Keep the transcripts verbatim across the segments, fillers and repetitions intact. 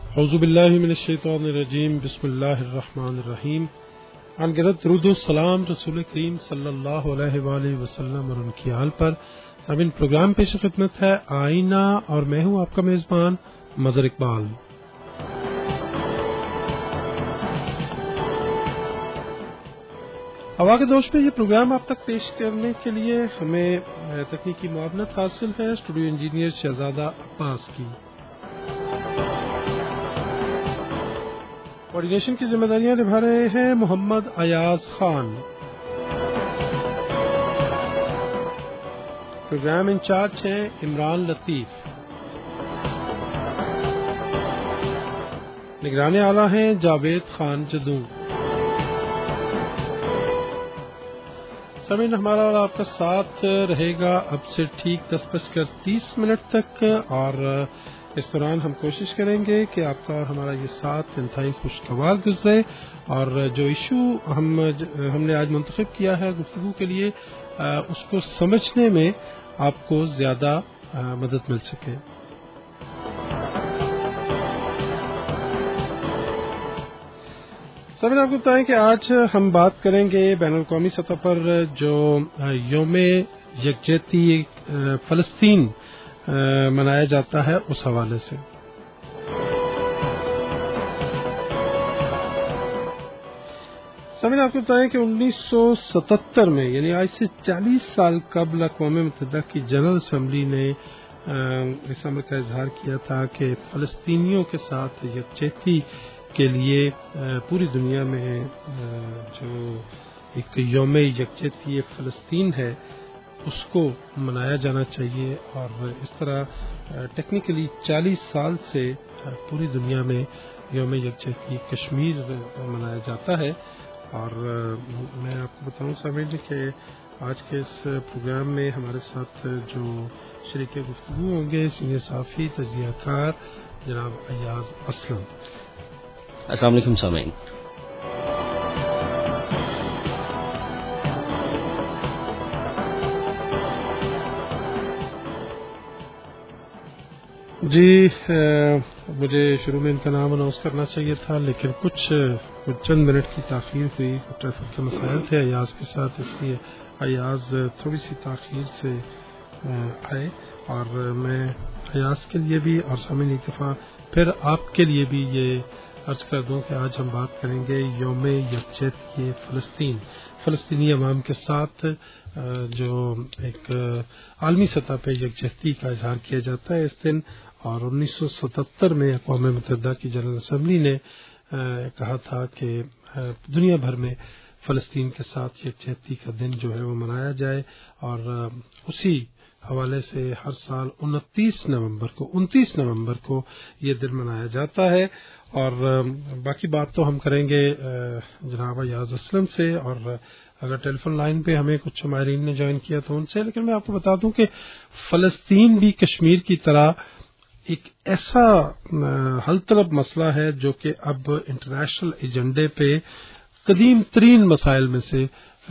اعوذ باللہ من الشیطان الرجیم بسم اللہ الرحمن الرحیم. ان گرد درود و سلام رسول کریم صلی اللہ علیہ وآلہ وسلم اور ان کی آل پر. سامعین، پروگرام پیش خدمت ہے آئینہ اور میں ہوں آپ کا میزبان مظہر اقبال. ہوا کے دوش میں یہ پروگرام آپ تک پیش کرنے کے لیے ہمیں تکنیکی معاونت حاصل ہے اسٹوڈیو انجینئر شہزادہ عباس کی. کوارڈینیشن کی ذمہ داریاں نبھا رہے ہیں محمد ایاز خان. پروگرام انچارج ہیں عمران لطیف. نگران اعلیٰ ہیں جاوید خان جدوں. سامعین، ہمارا اور آپ کا ساتھ رہے گا اب سے ٹھیک دس بج کر تیس منٹ تک، اور اس دوران ہم کوشش کریں گے کہ آپ کا اور ہمارا یہ ساتھ انتہائی خوشگوار گزرے، اور جو ایشو ہم ہم نے آج منتخب کیا ہے گفتگو کے لیے اس کو سمجھنے میں آپ کو زیادہ مدد مل سکے. سب آپ کو بتائیں کہ آج ہم بات کریں گے بین الاقوامی سطح پر جو یوم یکجہتی فلسطین منایا جاتا ہے اس حوالے سے. سامعین، آپ کو بتائیں کہ انیس سو ستہتر میں یعنی آج سے چالیس سال قبل اقوام متحدہ کی جنرل اسمبلی نے اس امر کا اظہار کیا تھا کہ فلسطینیوں کے ساتھ یکجہتی کے لیے پوری دنیا میں جو ایک یوم یکجہتی فلسطین ہے اس کو منایا جانا چاہیے. اور اس طرح ٹیکنیکلی چالیس سال سے پوری دنیا میں یوم یکجہتی کشمیر منایا جاتا ہے. اور میں آپ کو بتاؤں سامعین کہ آج کے اس پروگرام میں ہمارے ساتھ جو شریک گفتگو ہوں گے سینئر صحافی تجزیہ کار جناب ایاز اسلم. السلام علیکم سامعین. جی، مجھے شروع میں ان کا نام اناؤنس کرنا چاہیے تھا، لیکن کچھ کچھ چند منٹ کی تاخیر ہوئی، ٹریفک کے مسائل تھے ایاز کے ساتھ، اس لیے ایاز تھوڑی سی تاخیر سے آئے. اور میں ایاز کے لیے بھی اور سامعین ایک دفعہ پھر آپ کے لیے بھی یہ عرض کر دوں کہ آج ہم بات کریں گے یوم یکجہتی فلسطین، فلسطینی عوام کے ساتھ جو ایک عالمی سطح پہ یکجہتی کا اظہار کیا جاتا ہے اس دن. اور انیس سو ستہتر میں اقوام متحدہ کی جنرل اسمبلی نے کہا تھا کہ دنیا بھر میں فلسطین کے ساتھ یکجہتی کا دن جو ہے وہ منایا جائے. اور اسی حوالے سے ہر سال انتیس نومبر کو انتیس نومبر کو یہ دن منایا جاتا ہے. اور باقی بات تو ہم کریں گے جناب ایاز اسلم سے، اور اگر ٹیلی فون لائن پہ ہمیں کچھ ماہرین نے جوائن کیا تو ان سے. لیکن میں آپ کو بتا دوں کہ فلسطین بھی کشمیر کی طرح ایک ایسا حل طلب مسئلہ ہے جو کہ اب انٹرنیشنل ایجنڈے پہ قدیم ترین مسائل میں سے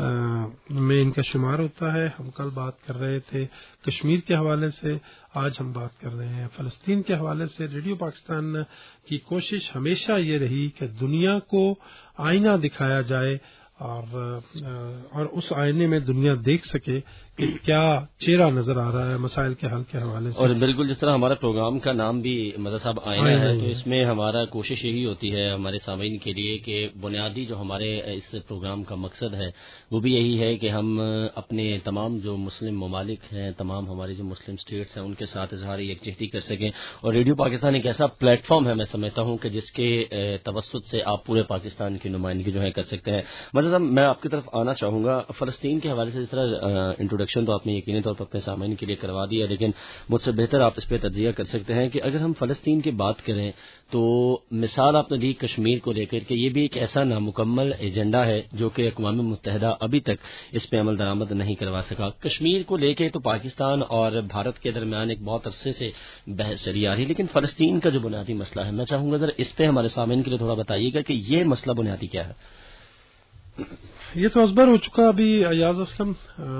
میں ان کا شمار ہوتا ہے. ہم کل بات کر رہے تھے کشمیر کے حوالے سے، آج ہم بات کر رہے ہیں فلسطین کے حوالے سے. ریڈیو پاکستان کی کوشش ہمیشہ یہ رہی کہ دنیا کو آئینہ دکھایا جائے، اور اور اس آئینے میں دنیا دیکھ سکے کہ کیا چہرہ نظر آ رہا ہے مسائل کے حل کے حوالے سے. اور بالکل جس طرح ہمارا پروگرام کا نام بھی مظہر صاحب آئینہ ہے، تو اس میں ہمارا کوشش یہی ہوتی ہے ہمارے سامعین کے لیے کہ بنیادی جو ہمارے اس پروگرام کا مقصد ہے وہ بھی یہی ہے کہ ہم اپنے تمام جو مسلم ممالک ہیں، تمام ہماری جو مسلم اسٹیٹس ہیں، ان کے ساتھ اظہار یکجہتی کر سکیں. اور ریڈیو پاکستان ایک ایسا پلیٹ فارم ہے میں سمجھتا ہوں کہ جس کے توسط سے آپ پورے پاکستان کی نمائندگی جو ہے کر سکتے ہیں. مظہر صاحب، میں آپ کی طرف آنا چاہوں گا. فلسطین کے حوالے سے جس طرح انٹروڈکشن تو آپ نے یقینی طور پر اپنے سامعین کے لیے کروا دیا، لیکن مجھ سے بہتر آپ اس پہ تجزیہ کر سکتے ہیں کہ اگر ہم فلسطین کی بات کریں تو مثال آپ نے دی کشمیر کو لے کر کہ یہ بھی ایک ایسا نامکمل ایجنڈا ہے جو کہ اقوام متحدہ ابھی تک اس پہ عمل درآمد نہیں کروا سکا. کشمیر کو لے کے تو پاکستان اور بھارت کے درمیان ایک بہت عرصے سے بحث چلی آ رہی، لیکن فلسطین کا جو بنیادی مسئلہ ہے میں چاہوں گا ذرا اس پہ ہمارے سامعین کے لیے تھوڑا بتائیے گا کہ یہ مسئلہ بنیادی کیا ہے. یہ تو ازبر ہو چکا ابھی ایاز اسلم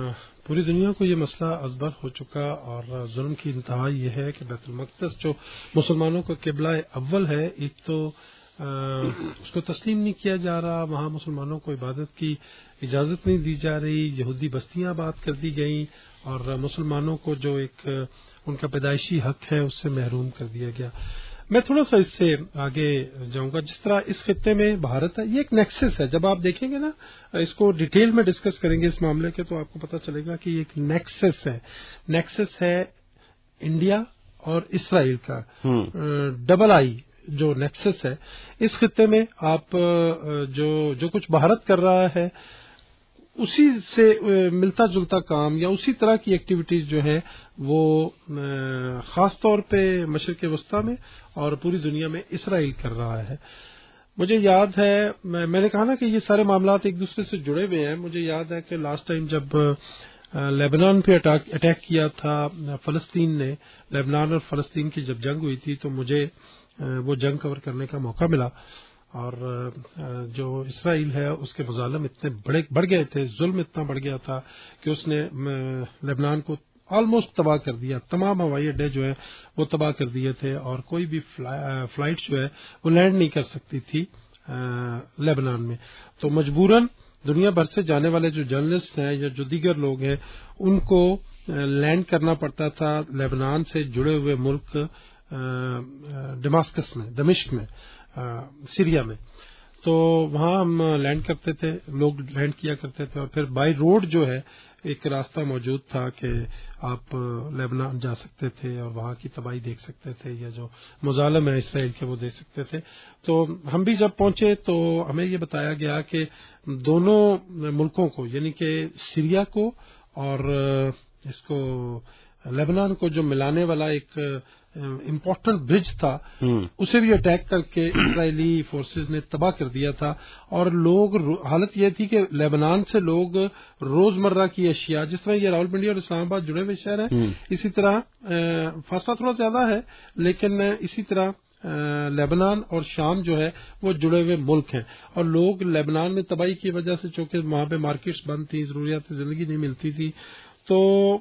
پوری دنیا کو یہ مسئلہ ازبر ہو چکا اور ظلم کی انتہا یہ ہے کہ بیت المقدس جو مسلمانوں کا قبلہ اول ہے، ایک تو اس کو تسلیم نہیں کیا جا رہا، وہاں مسلمانوں کو عبادت کی اجازت نہیں دی جا رہی، یہودی بستیاں آباد کر دی گئیں اور مسلمانوں کو جو ایک ان کا پیدائشی حق ہے اس سے محروم کر دیا گیا۔ میں تھوڑا سا اس سے آگے جاؤں گا۔ جس طرح اس خطے میں بھارت ہے، یہ ایک نیکسس ہے، جب آپ دیکھیں گے نا اس کو ڈیٹیل میں ڈسکس کریں گے اس معاملے کے، تو آپ کو پتہ چلے گا کہ یہ ایک نیکسس ہے۔ نیکسس ہے انڈیا اور اسرائیل کا، ڈبل آئی جو نیکسس ہے اس خطے میں۔ آپ جو جو کچھ بھارت کر رہا ہے اسی سے ملتا جلتا کام یا اسی طرح کی ایکٹیویٹیز جو ہے وہ خاص طور پہ مشرق وسطیٰ میں اور پوری دنیا میں اسرائیل کر رہا ہے۔ مجھے یاد ہے، میں نے کہا نا کہ یہ سارے معاملات ایک دوسرے سے جڑے ہوئے ہیں۔ مجھے یاد ہے کہ لاسٹ ٹائم جب لیبنان پہ اٹیک کیا تھا فلسطین نے، لیبنان اور فلسطین کی جب جنگ ہوئی تھی تو مجھے وہ جنگ کور کرنے کا موقع ملا، اور جو اسرائیل ہے اس کے مظالم اتنے بڑے بڑھ گئے تھے، ظلم اتنا بڑھ گیا تھا کہ اس نے لبنان کو آلموسٹ تباہ کر دیا، تمام ہوائی اڈے جو ہے وہ تباہ کر دیے تھے اور کوئی بھی فلائٹ جو ہے وہ لینڈ نہیں کر سکتی تھی لبنان میں۔ تو مجبوراً دنیا بھر سے جانے والے جو جرنلسٹ ہیں یا جو دیگر لوگ ہیں ان کو لینڈ کرنا پڑتا تھا لبنان سے جڑے ہوئے ملک دمشق میں دمشق میں سیریا میں۔ تو وہاں ہم لینڈ کرتے تھے، لوگ لینڈ کیا کرتے تھے، اور پھر بائی روڈ جو ہے ایک راستہ موجود تھا کہ آپ لیبنان جا سکتے تھے اور وہاں کی تباہی دیکھ سکتے تھے یا جو مظالم ہے اسرائیل کے وہ دیکھ سکتے تھے۔ تو ہم بھی جب پہنچے تو ہمیں یہ بتایا گیا کہ دونوں ملکوں کو، یعنی کہ سیریا کو اور اس کو لیبنان کو جو ملانے والا ایک امپورٹنٹ برج تھا اسے بھی اٹیک کر کے اسرائیلی فورسز نے تباہ کر دیا تھا، اور لوگ حالت یہ تھی کہ لیبنان سے لوگ روزمرہ کی اشیاء، جس طرح یہ راولپنڈی اور اسلام آباد جڑے ہوئے شہر ہیں، اسی طرح فاصلہ تھوڑا زیادہ ہے لیکن اسی طرح لیبنان اور شام جو ہے وہ جڑے ہوئے ملک ہیں، اور لوگ لیبنان میں تباہی کی وجہ سے چونکہ وہاں پہ مارکیٹس بند تھیں، ضروریات زندگی نہیں ملتی تھی، تو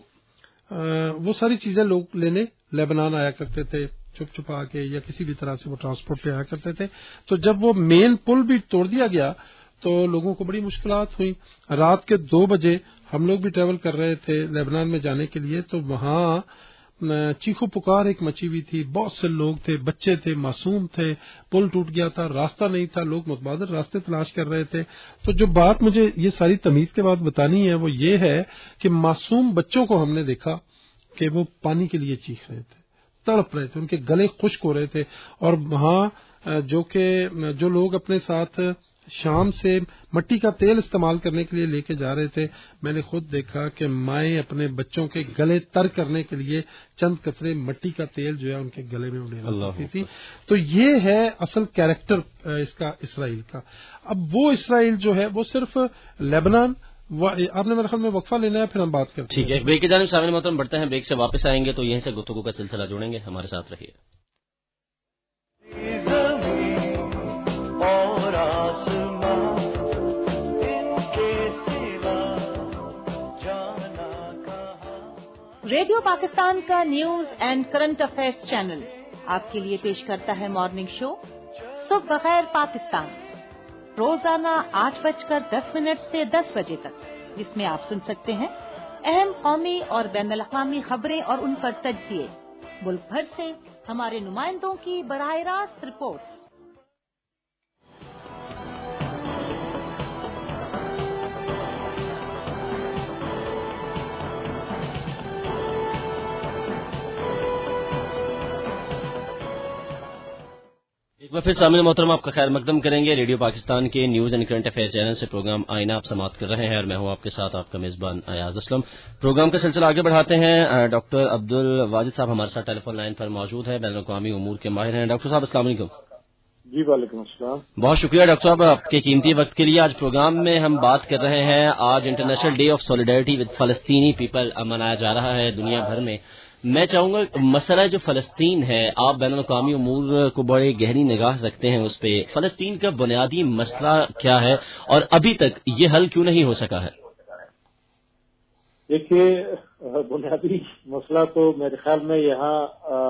وہ ساری چیزیں لوگ لینے لیبنان آیا کرتے تھے چھپ چھپا کے یا کسی بھی طرح سے وہ ٹرانسپورٹ پہ آیا کرتے تھے۔ تو جب وہ مین پل بھی توڑ دیا گیا تو لوگوں کو بڑی مشکلات ہوئی۔ رات کے دو بجے ہم لوگ بھی ٹریول کر رہے تھے لیبنان میں جانے کے لیے، تو وہاں چیخو پکار ایک مچی ہوئی تھی، بہت سے لوگ تھے، بچے تھے، معصوم تھے، پل ٹوٹ گیا تھا، راستہ نہیں تھا، لوگ متبادل راستے تلاش کر رہے تھے۔ تو جو بات مجھے یہ ساری تمیز کے بعد بتانی ہے وہ یہ ہے کہ معصوم بچوں کو ہم نے دیکھا کہ وہ پانی کے لیے چیخ رہے تھے، تڑپ رہے تھے، ان کے گلے خشک ہو رہے تھے، اور وہاں جو کہ جو لوگ اپنے ساتھ شام سے مٹی کا تیل استعمال کرنے کے لیے لے کے جا رہے تھے، میں نے خود دیکھا کہ مائیں اپنے بچوں کے گلے تر کرنے کے لیے چند قطرے مٹی کا تیل جو ہے ان کے گلے میں ڈالنا چاہتی تھی۔ تو یہ ہے اصل کیریکٹر اس کا اسرائیل کا۔ اب وہ اسرائیل جو ہے وہ صرف لیبنان، آپ نے میرے خیال میں وقفہ لینا ہے، پھر ہم بات کرتے ہیں۔ ٹھیک ہے، بریک کی جانب سامنے محترم بڑھتے ہیں، بریک سے واپس آئیں گے تو یہیں سے گفتگو کا سلسلہ جوڑیں گے، ہمارے ساتھ رہیے۔ ریڈیو پاکستان کا news and current affairs channel آپ کے لیے پیش کرتا ہے مارننگ شو صبح بخیر پاکستان، روزانہ آٹھ بج کر دس منٹ سے دس بجے تک، جس میں آپ سن سکتے ہیں اہم قومی اور بین الاقوامی خبریں اور ان پر تجزیے، ملک بھر سے ہمارے نمائندوں کی براہ راست رپورٹس۔ ایک بار پھر سامنے محترم آپ کا خیر مقدم کریں گے۔ ریڈیو پاکستان کے news and current affair channel سے پروگرام آئینہ آپ سماعت کر رہے ہیں، اور میں ہوں آپ کے ساتھ آپ کا میزبان ایاز اسلم۔ پروگرام کا سلسلہ آگے بڑھاتے ہیں۔ ڈاکٹر عبد الواجد صاحب ہمارے ساتھ ٹیلی فون لائن پر موجود ہیں، بین الاقوامی امور کے ماہر ہیں۔ ڈاکٹر صاحب السلام علیکم۔ جی وعلیکم السلام۔ بہت شکریہ ڈاکٹر صاحب آپ کے قیمتی وقت کے لیے۔ آج پروگرام میں ہم بات کر رہے ہیں، آج international day of solidarity with فلسطینی پیپل منایا جا رہا ہے دنیا بھر میں۔ میں چاہوں گا مسئلہ جو فلسطین ہے، آپ بین الاقوامی امور کو بڑے گہری نگاہ رکھتے ہیں اس پہ، فلسطین کا بنیادی مسئلہ کیا ہے اور ابھی تک یہ حل کیوں نہیں ہو سکا ہے؟ دیکھیے بنیادی مسئلہ تو میرے خیال میں یہاں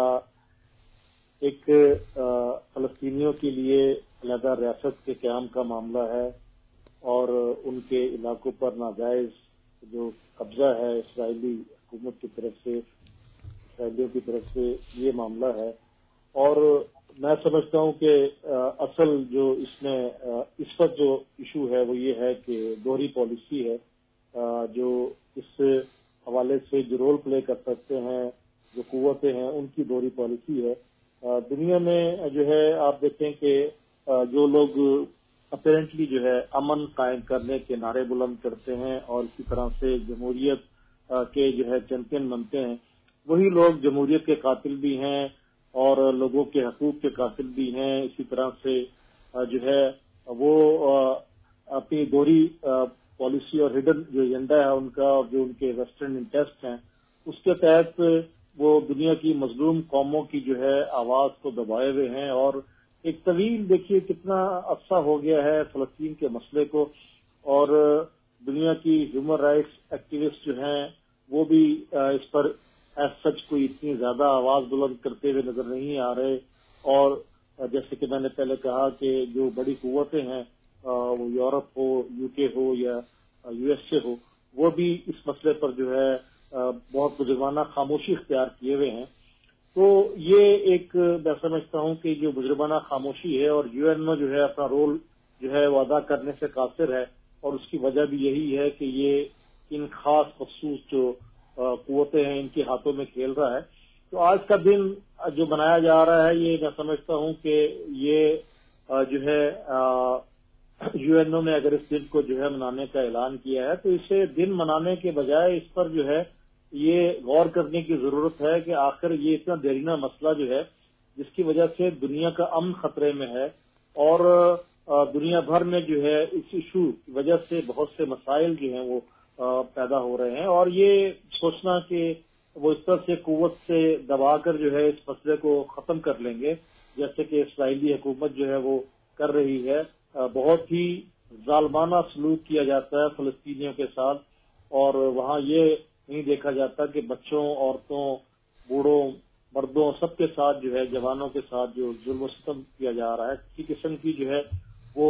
ایک فلسطینیوں کے لیے علیحدہ ریاست کے قیام کا معاملہ ہے اور ان کے علاقوں پر ناجائز جو قبضہ ہے اسرائیلی حکومت کی طرف سے، اسرائیلیوں کی طرف سے، یہ معاملہ ہے۔ اور میں سمجھتا ہوں کہ اصل جو اس میں اس وقت جو ایشو ہے وہ یہ ہے کہ دوہری پالیسی ہے، جو اس حوالے سے جو رول پلے کر سکتے ہیں جو قوتیں ہیں ان کی دوہری پالیسی ہے۔ دنیا میں جو ہے آپ دیکھیں کہ جو لوگ اپیرنٹلی جو ہے امن قائم کرنے کے نعرے بلند کرتے ہیں اور اسی طرح سے جمہوریت کے جو ہے چیمپئن بنتے ہیں، وہی لوگ جمہوریت کے قاتل بھی ہیں اور لوگوں کے حقوق کے قاتل بھی ہیں۔ اسی طرح سے جو ہے وہ اپنی دوہری پالیسی اور ہڈن جو ایجنڈا ہے ان کا اور جو ان کے ویسٹرن انٹرسٹ ہیں اس کے تحت وہ دنیا کی مظلوم قوموں کی جو ہے آواز کو دبائے ہوئے ہیں۔ اور ایک طویل دیکھیے کتنا عرصہ ہو گیا ہے فلسطین کے مسئلے کو، اور دنیا کی ہیومن رائٹس ایکٹیوسٹ جو ہیں وہ بھی اس پر ایز سچ کوئی اتنی زیادہ آواز بلند کرتے ہوئے نظر نہیں آ رہے۔ اور جیسے کہ میں نے پہلے کہا کہ جو بڑی قوتیں ہیں وہ یورپ ہو، یو کے ہو یا یو ایس اے ہو، وہ بھی اس مسئلے پر جو ہے بہت مجرمانہ خاموشی اختیار کیے ہوئے ہیں۔ تو یہ ایک میں سمجھتا ہوں کہ جو مجرمانہ خاموشی ہے، اور یو این او جو ہے اپنا رول جو ہے وہ ادا کرنے سے قاصر ہے، اور اس کی وجہ بھی یہی ہے کہ یہ ان خاص مخصوص جو قوتیں ہیں ان کے ہاتھوں میں کھیل رہا ہے۔ تو آج کا دن جو منایا جا رہا ہے یہ میں سمجھتا ہوں کہ یہ جو ہے یو این او نے اگر اس دن کو جو ہے منانے کا اعلان کیا ہے تو اسے دن منانے کے بجائے اس پر جو ہے یہ غور کرنے کی ضرورت ہے کہ آخر یہ اتنا دیرینہ مسئلہ جو ہے جس کی وجہ سے دنیا کا امن خطرے میں ہے، اور دنیا بھر میں جو ہے اس ایشو کی وجہ سے بہت سے مسائل جو ہیں وہ پیدا ہو رہے ہیں، اور یہ سوچنا کہ وہ اس طرح سے قوت سے دبا کر جو ہے اس مسئلے کو ختم کر لیں گے جیسے کہ اسرائیلی حکومت جو ہے وہ کر رہی ہے۔ بہت ہی ظالمانہ سلوک کیا جاتا ہے فلسطینیوں کے ساتھ، اور وہاں یہ نہیں دیکھا جاتا کہ بچوں، عورتوں، بوڑھوں، مردوں سب کے ساتھ جو ہے جوانوں کے ساتھ جو ظلم و ستم کیا جا رہا ہے، کسی قسم کی جو ہے وہ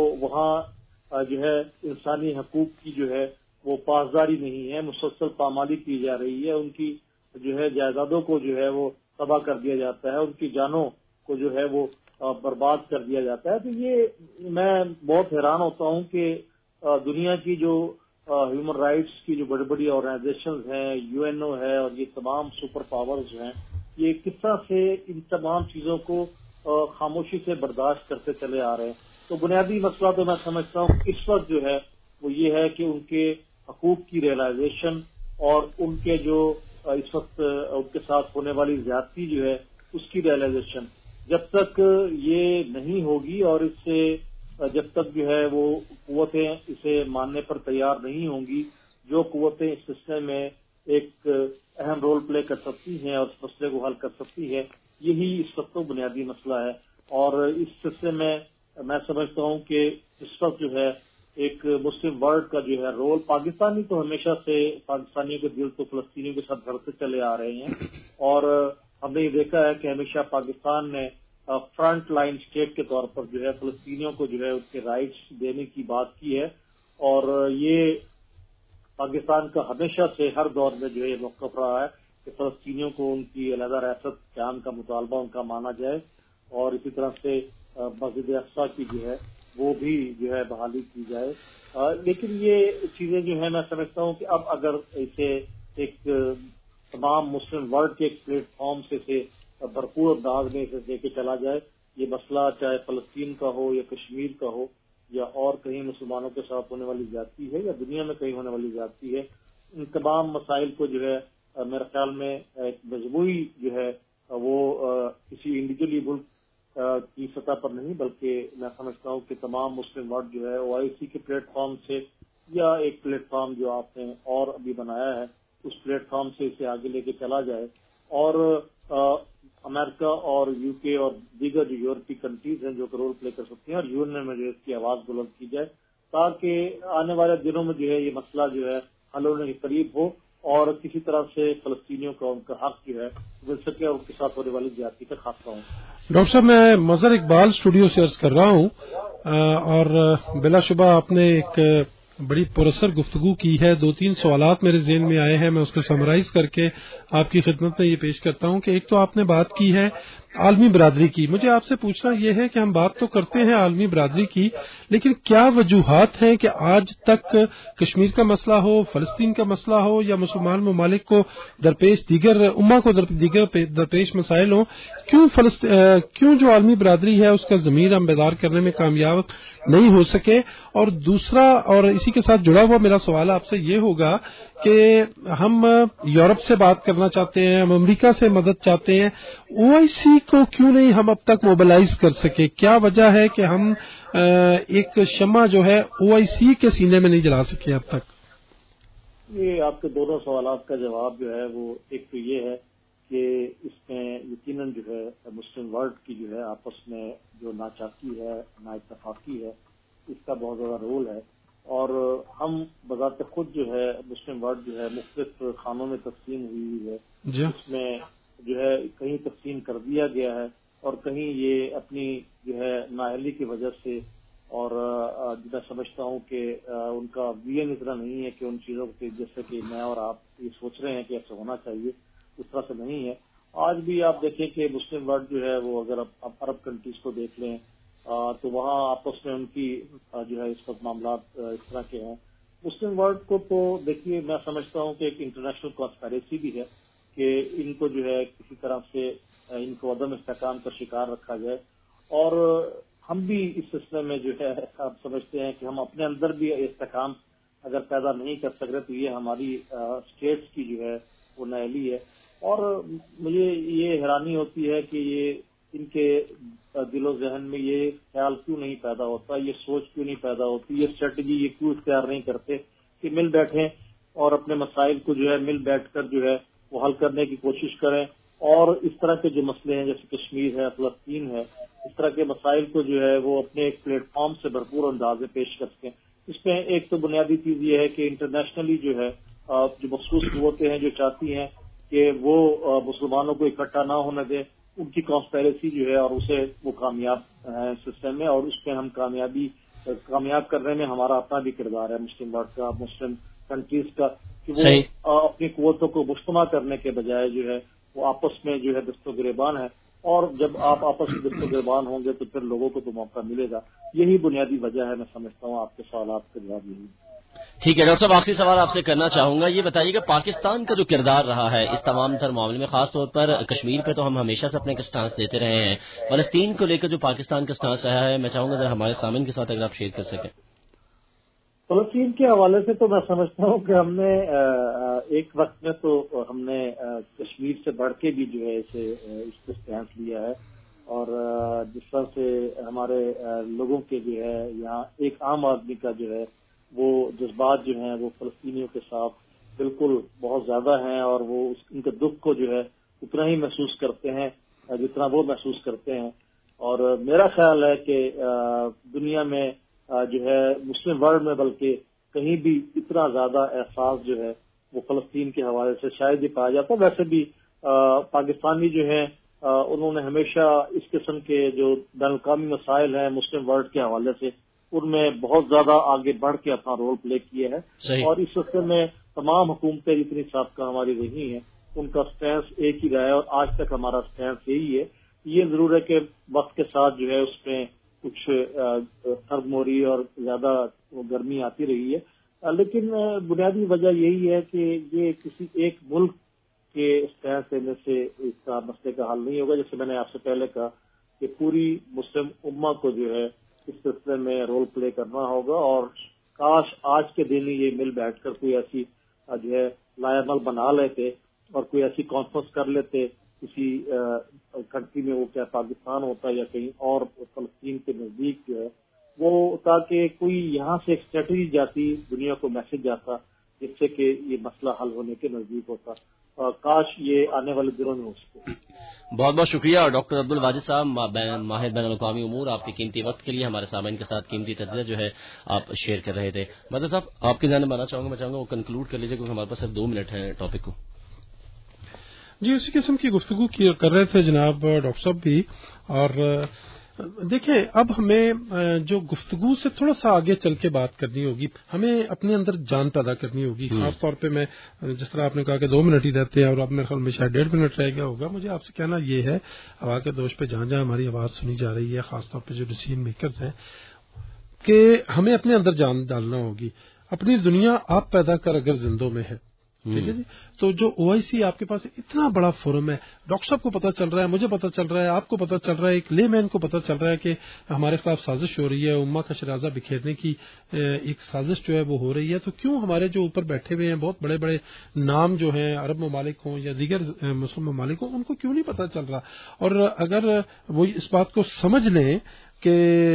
وہاں جو ہے انسانی حقوق کی جو ہے وہ پاسداری نہیں ہے، مسلسل پامالی کی جا رہی ہے، ان کی جو ہے جائیدادوں کو جو ہے وہ تباہ کر دیا جاتا ہے، ان کی جانوں کو جو ہے وہ برباد کر دیا جاتا ہے۔ تو یہ میں بہت حیران ہوتا ہوں کہ دنیا کی جو ہیومن رائٹس کی جو بڑی بڑی آرگنائزیشنز ہیں، یو این او ہے اور یہ تمام سپر پاورز جو ہیں، یہ کس طرح سے ان تمام چیزوں کو خاموشی سے برداشت کرتے چلے آ رہے ہیں۔ تو بنیادی مسئلہ تو میں سمجھتا ہوں اس وقت جو ہے وہ یہ ہے کہ ان کے حقوق کی ریئلائزیشن اور ان کے جو اس وقت ان کے ساتھ ہونے والی زیادتی جو ہے اس کی ریئلائزیشن جب تک یہ نہیں ہوگی اور اس سے جب تک جو ہے وہ قوتیں اسے ماننے پر تیار نہیں ہوں گی، جو قوتیں اس سلسلے میں ایک اہم رول پلے کر سکتی ہیں اور اس مسئلے کو حل کر سکتی ہے، یہی اس وقت تو بنیادی مسئلہ ہے۔ اور اس سلسلے میں میں سمجھتا ہوں کہ اس وقت جو ہے ایک مسلم ورلڈ کا جو ہے رول، پاکستانی تو ہمیشہ سے پاکستانیوں کے دل تو فلسطینیوں کے ساتھ دھڑکتے چلے آ رہے ہیں، اور ہم نے یہ دیکھا ہے کہ ہمیشہ پاکستان نے فرنٹ لائن اسٹیٹ کے طور پر جو ہے فلسطینیوں کو جو ہے اس کے رائٹس دینے کی بات کی ہے، اور یہ پاکستان کا ہمیشہ سے ہر دور میں جو ہے یہ موقف رہا ہے کہ فلسطینیوں کو ان کی علیحدہ ریاست قیام کا مطالبہ ان کا مانا جائے، اور اسی طرح سے مسجد اقصیٰ کی جو ہے وہ بھی جو ہے بحالی کی جائے۔ لیکن یہ چیزیں جو ہیں میں سمجھتا ہوں کہ اب اگر اسے ایک تمام مسلم ورلڈ کے ایک پلیٹ فارم سے اسے بھرپور انداز میں اسے لے کے چلا جائے، یہ مسئلہ چاہے فلسطین کا ہو یا کشمیر کا ہو یا اور کہیں مسلمانوں کے ساتھ ہونے والی زیادتی ہے یا دنیا میں کہیں ہونے والی زیادتی ہے، ان تمام مسائل کو جو ہے میرے خیال میں ایک مجموعی جو ہے وہ کسی انڈیویجلی ملک کی سطح پر نہیں بلکہ میں سمجھتا ہوں کہ تمام مسلم ورلڈ جو ہے او آئی سی کے پلیٹ فارم سے یا ایک پلیٹ فارم جو آپ نے اور ابھی بنایا ہے اس پلیٹ فارم سے اسے آگے لے کے چلا جائے، اور امریکہ اور یو کے اور دیگر جو یورپی کنٹریز ہیں جو کہ رول پلے کر سکتی ہیں اور یونین میں جو اس کی آواز بلند کی جائے تاکہ آنے والے دنوں میں جو ہے یہ مسئلہ جو ہے حل ہونے کے قریب ہو، اور کسی طرح سے فلسطینیوں کا ان کا حق جو ہے مل سکے اور ان کے ساتھ ہونے والی زیادتی کا خاتمہ ہوں. ڈاکٹر صاحب میں مظہر اقبال اسٹوڈیو سے عرض کر رہا ہوں اور بلا شبہ آپ نے ایک بڑی پراسر گفتگو کی ہے. دو تین سوالات میرے ذہن میں آئے ہیں, میں اس کو سمرائز کر کے آپ کی خدمت میں یہ پیش کرتا ہوں کہ ایک تو آپ نے بات کی ہے عالمی برادری کی. مجھے آپ سے پوچھنا یہ ہے کہ ہم بات تو کرتے ہیں عالمی برادری کی, لیکن کیا وجوہات ہیں کہ آج تک کشمیر کا مسئلہ ہو, فلسطین کا مسئلہ ہو یا مسلمان ممالک کو درپیش دیگر امہ کو دیگر درپیش مسائل ہوں, کیوں فلسط... کیوں جو عالمی برادری ہے اس کا ضمیر ہم بیدار کرنے میں کامیاب نہیں ہو سکے؟ اور دوسرا اور اسی کے ساتھ جڑا ہوا میرا سوال آپ سے یہ ہوگا کہ ہم یورپ سے بات کرنا چاہتے ہیں, ہم امریکہ سے مدد چاہتے ہیں, او آئی سی کو کیوں نہیں ہم اب تک موبلائز کر سکے؟ کیا وجہ ہے کہ ہم ایک شمع جو ہے او آئی سی کے سینے میں نہیں جلا سکے اب تک؟ یہ آپ کے دونوں سوالات کا جواب جو ہے وہ ایک تو یہ ہے کہ اس میں یقیناً جو ہے مسلم ورلڈ کی جو ہے آپس میں جو ناچاکی ہے, نا اتفاقی ہے, اس کا بہت زیادہ رول ہے. اور ہم بذات خود جو ہے مسلم ورلڈ جو ہے مختلف خانوں میں تقسیم ہوئی ہے جی. اس میں جو ہے کہیں تقسیم کر دیا گیا ہے اور کہیں یہ اپنی جو ہے نااہلی کی وجہ سے, اور میں سمجھتا ہوں کہ ان کا ویژن اتنا نہیں ہے کہ ان چیزوں کے جیسے کہ میں اور آپ یہ سوچ رہے ہیں کہ ایسا ہونا چاہیے, اس طرح سے نہیں ہے. آج بھی آپ دیکھیں کہ مسلم ورلڈ جو ہے وہ اگر آپ عرب کنٹریز کو دیکھ لیں تو وہاں آپس میں ان کی جو ہے اس وقت معاملات اس طرح کے ہیں. مسلم ورلڈ کو تو دیکھیے میں سمجھتا ہوں کہ ایک انٹرنیشنل کانسپیریسی بھی ہے کہ ان کو جو ہے کسی طرح سے ان کو عدم استحکام کا شکار رکھا جائے, اور ہم بھی اس سلسلے میں جو ہے آپ سمجھتے ہیں کہ ہم اپنے اندر بھی استحکام اگر پیدا نہیں کر سکتے تو یہ ہماری اسٹیٹس کی جو ہے وہ نااہلی ہے. اور مجھے یہ حیرانی ہوتی ہے کہ یہ ان کے دل و ذہن میں یہ خیال کیوں نہیں پیدا ہوتا, یہ سوچ کیوں نہیں پیدا ہوتی, یہ اسٹریٹجی یہ کیوں اختیار نہیں کرتے کہ مل بیٹھیں اور اپنے مسائل کو جو ہے مل بیٹھ کر جو ہے وہ حل کرنے کی کوشش کریں, اور اس طرح کے جو مسئلے ہیں جیسے کشمیر ہے, فلسطین ہے, اس طرح کے مسائل کو جو ہے وہ اپنے ایک پلیٹ فارم سے بھرپور انداز میں پیش کر سکیں. اس میں ایک تو بنیادی چیز یہ ہے کہ انٹرنیشنلی جو ہے جو مخصوص قوتیں ہیں جو چاہتی ہیں کہ وہ مسلمانوں کو اکٹھا نہ ہونے دیں, ان کی کانسپیریسی جو ہے اور اسے وہ کامیاب ہے سسٹم میں, اور اس میں ہم کامیابی کامیاب کرنے میں ہمارا اپنا بھی کردار ہے مسلم ورلڈ کا, مسلم کنٹریز کا, کہ وہ اپنی قوتوں کو مجتمع کرنے کے بجائے جو ہے وہ آپس میں جو ہے دست و گریبان ہے, اور جب آپ آپس میں دست و گریبان ہوں گے تو پھر لوگوں کو تو موقع ملے گا. یہی بنیادی وجہ ہے, میں سمجھتا ہوں آپ کے سوالات کا جواب یہی. ٹھیک ہے ڈاکٹر صاحب, آخری سوال آپ سے کرنا چاہوں گا, یہ بتائیے کہ پاکستان کا جو کردار رہا ہے اس تمام تر معاملے میں, خاص طور پر کشمیر پہ تو ہم ہمیشہ سے اپنے سٹانس دیتے رہے ہیں, فلسطین کو لے کر جو پاکستان کا سٹانس رہا ہے میں چاہوں گا ذرا ہمارے سامعین کے ساتھ اگر آپ شیئر کر سکیں. فلسطین کے حوالے سے تو میں سمجھتا ہوں کہ ہم نے ایک وقت میں تو ہم نے کشمیر سے بڑھ کے بھی جو ہے اسے اس کو سٹینس لیا ہے, اور جس طرح سے ہمارے لوگوں کے جو ہے یہاں ایک عام آدمی کا جو ہے وہ جذبات جو ہیں وہ فلسطینیوں کے ساتھ بالکل بہت زیادہ ہیں, اور وہ ان کے دکھ کو جو ہے اتنا ہی محسوس کرتے ہیں جتنا وہ محسوس کرتے ہیں. اور میرا خیال ہے کہ دنیا میں جو ہے مسلم ورلڈ میں بلکہ کہیں بھی اتنا زیادہ احساس جو ہے وہ فلسطین کے حوالے سے شاید ہی پایا جاتا. ویسے بھی پاکستانی جو ہیں انہوں نے ہمیشہ اس قسم کے جو بین الاقوامی مسائل ہیں مسلم ورلڈ کے حوالے سے ان میں بہت زیادہ آگے بڑھ کے اپنا رول پلے کیے ہیں, اور اس سلسلے میں تمام حکومتیں جتنی سابقہ ہماری رہی ہیں ان کا سٹینس ایک ہی رہا ہے, اور آج تک ہمارا سٹینس یہی ہے. یہ ضرور ہے کہ وقت کے ساتھ جو ہے اس میں کچھ سرد موری اور زیادہ گرمی آتی رہی ہے, لیکن بنیادی وجہ یہی ہے کہ یہ کسی ایک ملک کے سٹینس لینے سے اس کا مسئلے کا حل نہیں ہوگا. جیسے میں نے آپ سے پہلے کہا کہ پوری مسلم امہ کو جو ہے اس سلسلے میں رول پلے کرنا ہوگا, اور کاش آج کے دن یہ مل بیٹھ کر کوئی ایسی جو ہے لائے عمل بنا لیتے اور کوئی ایسی کانفرنس کر لیتے کسی کنٹری میں, وہ کیا پاکستان ہوتا یا کہیں اور فلسطین کے نزدیک جو ہے وہ, تاکہ کوئی یہاں سے ایک اسٹریٹجی جاتی, دنیا کو میسج جاتا جس سے کہ یہ مسئلہ حل ہونے کے نزدیک ہوتا. کاش یہ آنے والے دنوں میں ہو سکے. بہت بہت شکریہ ڈاکٹر عبد الواجد صاحب، ماہر بین الاقوامی امور، آپ کے قیمتی وقت کے لیے ہمارے سامعین کے ساتھ قیمتی تجزیہ جو ہے آپ شیئر کر رہے تھے. مدد صاحب آپ کی جانب آنا چاہوں گا، میں چاہوں گا وہ کنکلوڈ کر لیجیے کیونکہ ہمارے پاس صرف دو منٹ ہیں ٹاپک کو. جی اسی قسم کی گفتگو کر رہے تھے جناب ڈاکٹر صاحب بھی. اور دیکھیں اب ہمیں جو گفتگو سے تھوڑا سا آگے چل کے بات کرنی ہوگی، ہمیں اپنے اندر جان پیدا کرنی ہوگی. خاص طور پہ میں جس طرح آپ نے کہا کہ دو منٹ ہی رہتے ہیں اور اب میرے خیال میں شاید ڈیڑھ منٹ رہ گیا ہوگا، مجھے آپ سے کہنا یہ ہے ہوا کے دوش پہ جہاں جہاں ہماری آواز سنی جا رہی ہے، خاص طور پہ جو ڈیسیژن میکرز ہیں، کہ ہمیں اپنے اندر جان ڈالنا ہوگی. اپنی دنیا آپ پیدا کر اگر زندوں میں ہے، ٹھیک ہے جی. تو جو او آئی سی آپ کے پاس اتنا بڑا فورم ہے، ڈاکٹر صاحب کو پتہ چل رہا ہے، مجھے پتہ چل رہا ہے، آپ کو پتہ چل رہا ہے، ایک لے مین کو پتہ چل رہا ہے کہ ہمارے خلاف سازش ہو رہی ہے، امہ کا شرازہ بکھیرنے کی ایک سازش جو ہے وہ ہو رہی ہے. تو کیوں ہمارے جو اوپر بیٹھے ہوئے ہیں بہت بڑے بڑے نام جو ہیں عرب ممالک ہوں یا دیگر مسلم ممالک ہوں، ان کو کیوں نہیں پتہ چل رہا؟ اور اگر وہ اس بات کو سمجھ لیں کہ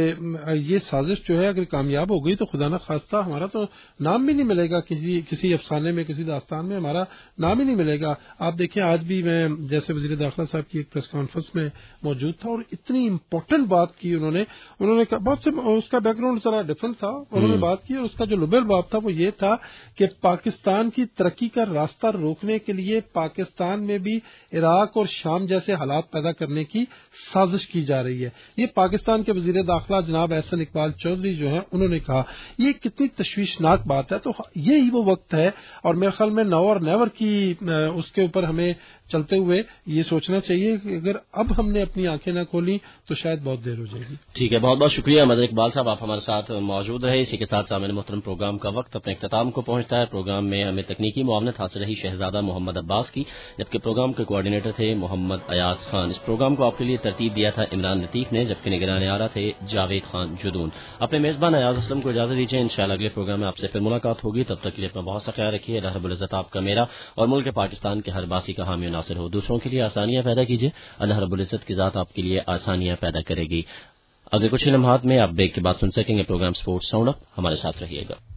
یہ سازش جو ہے اگر کامیاب ہو گئی تو خدا نہ خواستہ ہمارا تو نام بھی نہیں ملے گا، کسی کسی افسانے میں، کسی داستان میں ہمارا نام ہی نہیں ملے گا. آپ دیکھیں آج بھی میں جیسے وزیر داخلہ صاحب کی ایک پریس کانفرنس میں موجود تھا اور اتنی امپورٹنٹ بات کی انہوں نے انہوں نے بہت سے اس کا بیک گراؤنڈ ذرا ڈفرنٹ تھا، انہوں نے بات کی اور اس کا جو لبر باب تھا وہ یہ تھا کہ پاکستان کی ترقی کا راستہ روکنے کے لیے پاکستان میں بھی عراق اور شام جیسے حالات پیدا کرنے کی سازش کی جا رہی ہے. یہ پاکستان کے وزیر داخلہ جناب احسن اقبال چودھری جو ہیں انہوں نے کہا. یہ کتنی تشویشناک بات ہے. تو یہی وہ وقت ہے اور میرے خیال میں نو اور نیور کی اس کے اوپر ہمیں چلتے ہوئے یہ سوچنا چاہیے کہ اگر اب ہم نے اپنی آنکھیں نہ کھولی تو شاید بہت دیر ہو جائے گی. ٹھیک ہے، بہت بہت شکریہ مدن اقبال صاحب، آپ ہمارے ساتھ موجود رہے. اسی کے ساتھ سامعین محترم پروگرام کا وقت اپنے اختتام کو پہنچتا ہے. پروگرام میں ہمیں تکنیکی معاونت حاصل رہی شہزادہ محمد عباس کی، جبکہ پروگرام کے کوآرڈینیٹر تھے محمد ایاز خان. اس پروگرام کو آپ کے لیے ترتیب دیا تھا عمران لطیف نے، جبکہ نگران آرا تھے جاوید خان جدون. اپنے میزبان ایاز اسلم کو اجازت دیجیے، انشاءاللہ اگلے پروگرام میں آپ سے پھر ملاقات ہوگی. تب تک کے لیے اپنا بہت سا خیال رکھیے. اللہ رب العزت آپ کا، میرا اور ملک پاکستان کے ہر باسی کا حامی و ناصر ہو. دوسروں کے لیے آسانیاں پیدا کیجیے، اللہ رب العزت کی ذات آپ کے لیے آسانیاں پیدا کرے گی. اگلے کچھ لمحات میں آپ بریک کے بعد سن سکیں گے پروگرام سپورٹس راؤنڈ اپ. ہمارے ساتھ رہیے گا.